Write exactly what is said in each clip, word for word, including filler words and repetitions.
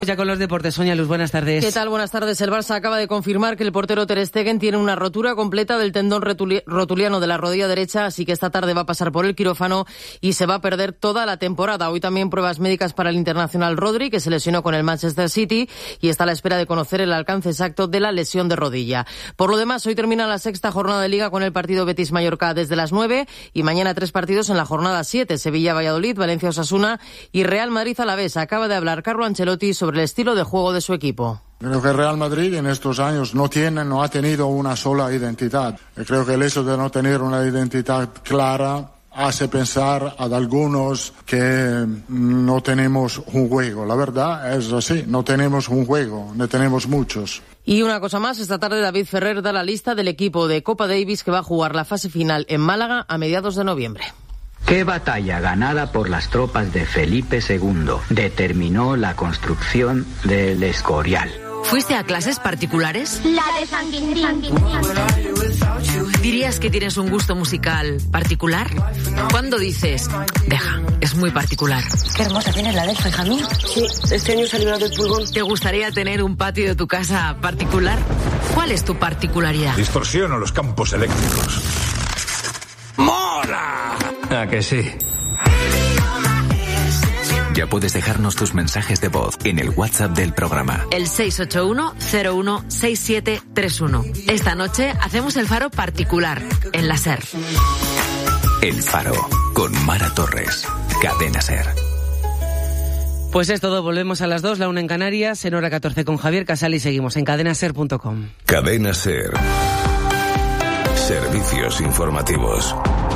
Ya con los deportes, Sonia Luz, buenas tardes. ¿Qué tal? Buenas tardes. El Barça acaba de confirmar que el portero Ter Stegen tiene una rotura completa del tendón rotuliano de la rodilla derecha, así que esta tarde va a pasar por el quirófano y se va a perder toda la temporada. Hoy también pruebas médicas para el internacional Rodri, que se lesionó con el Manchester City y está a la espera de conocer el alcance exacto de la lesión de rodilla. Por lo demás, hoy termina la sexta jornada de Liga con el partido Betis-Mallorca desde las nueve y mañana tres partidos en la jornada siete, Sevilla-Valladolid, Valencia-Osasuna y Real Madrid-Alavés. Acaba de hablar Carlo Ancelotti sobre el estilo de juego de su equipo. Creo que el Real Madrid en estos años no tiene, no ha tenido una sola identidad. Y creo que el hecho de no tener una identidad clara hace pensar a algunos que no tenemos un juego. La verdad es así, no tenemos un juego, no tenemos muchos. Y una cosa más, esta tarde David Ferrer da la lista del equipo de Copa Davis que va a jugar la fase final en Málaga a mediados de noviembre. ¿Qué batalla ganada por las tropas de Felipe segundo determinó la construcción del Escorial? ¿Fuiste a clases particulares? La de San Quintín. ¿Dirías que tienes un gusto musical particular? ¿Cuándo dices, deja, es muy particular? Qué hermosa tienes la delfa, hija mía. Sí, este año salió la del pulgón. ¿Te gustaría tener un patio de tu casa particular? ¿Cuál es tu particularidad? Distorsiono los campos eléctricos. ¡Mola! ¿A que sí? Ya puedes dejarnos tus mensajes de voz en el WhatsApp del programa. El seis ocho uno cero uno seis siete tres uno. Esta noche hacemos el faro particular en la SER. El Faro, con Mara Torres. Cadena SER. Pues es todo, volvemos a las dos, la una en Canarias, en hora catorce con Javier Casal y seguimos en cadena ser punto com. Cadena SER. Servicios informativos.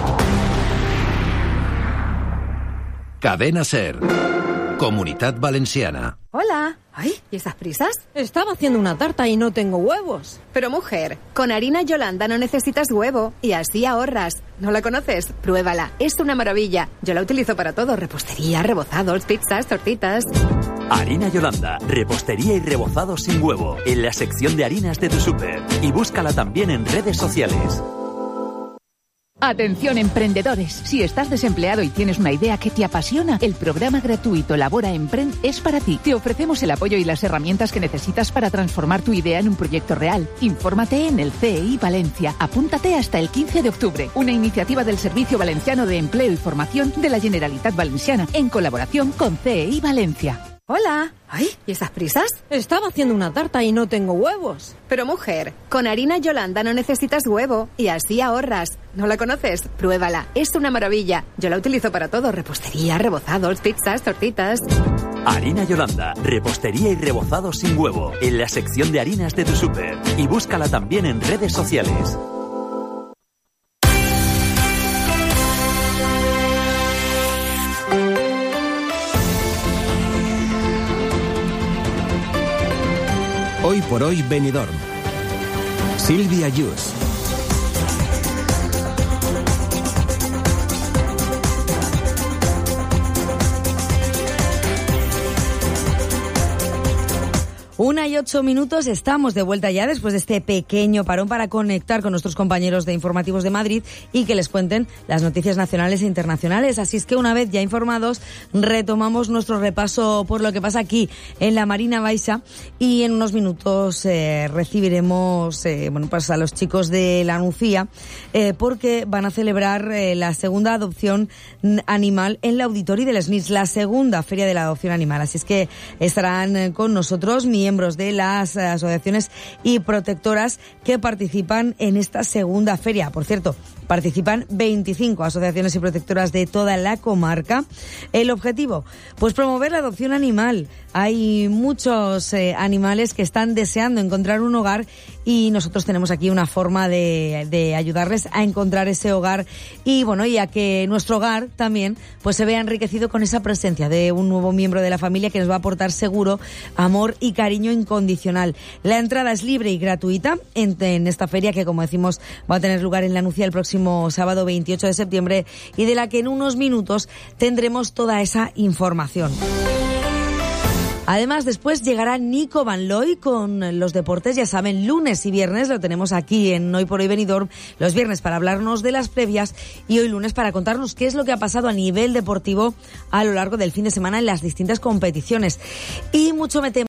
Cadena SER. Comunitat Valenciana. Hola. Ay, ¿y esas prisas? Estaba haciendo una tarta y no tengo huevos. Pero mujer, con harina Yolanda no necesitas huevo y así ahorras. ¿No la conoces? Pruébala, es una maravilla. Yo la utilizo para todo, repostería, rebozados, pizzas, tortitas. Harina Yolanda, repostería y rebozado sin huevo, en la sección de harinas de tu súper. Y búscala también en redes sociales. Atención emprendedores, si estás desempleado y tienes una idea que te apasiona, el programa gratuito Labora Emprend es para ti. Te ofrecemos el apoyo y las herramientas que necesitas para transformar tu idea en un proyecto real. Infórmate en el C E I Valencia. Apúntate hasta el quince de octubre. Una iniciativa del Servicio Valenciano de Empleo y Formación de la Generalitat Valenciana, en colaboración con C E I Valencia. Hola. Ay, ¿y esas prisas? Estaba haciendo una tarta y no tengo huevos. Pero mujer, con harina Yolanda no necesitas huevo y así ahorras. ¿No la conoces? Pruébala, es una maravilla. Yo la utilizo para todo, repostería, rebozados, pizzas, tortitas. Harina Yolanda, repostería y rebozado sin huevo, en la sección de harinas de tu súper. Y búscala también en redes sociales. Hoy por hoy Benidorm. Silvia Yus. Una y ocho minutos, estamos de vuelta ya después de este pequeño parón para conectar con nuestros compañeros de Informativos de Madrid y que les cuenten las noticias nacionales e internacionales. Así es que una vez ya informados, retomamos nuestro repaso por lo que pasa aquí en la Marina Baixa y en unos minutos eh, recibiremos eh, bueno pues a los chicos de la Nucía eh, porque van a celebrar eh, la segunda adopción animal en la Auditori del S N I S, la segunda Feria de la Adopción Animal. Así es que estarán eh, con nosotros mi miembros de las asociaciones y protectoras que participan en esta segunda feria. Por cierto, participan veinticinco asociaciones y protectoras de toda la comarca. El objetivo, pues promover la adopción animal. Hay muchos eh, animales que están deseando encontrar un hogar y nosotros tenemos aquí una forma de, de ayudarles a encontrar ese hogar y bueno, y a que nuestro hogar también pues se vea enriquecido con esa presencia de un nuevo miembro de la familia que nos va a aportar seguro, amor y cariño incondicional. La entrada es libre y gratuita en, en esta feria que, como decimos, va a tener lugar en la Nucía el próximo sábado veintiocho de septiembre y de la que en unos minutos tendremos toda esa información. Además, después llegará Nico Van Looy con los deportes. Ya saben, lunes y viernes lo tenemos aquí en Hoy por Hoy Benidorm. Los viernes para hablarnos de las previas y hoy lunes para contarnos qué es lo que ha pasado a nivel deportivo a lo largo del fin de semana en las distintas competiciones. Y mucho me temo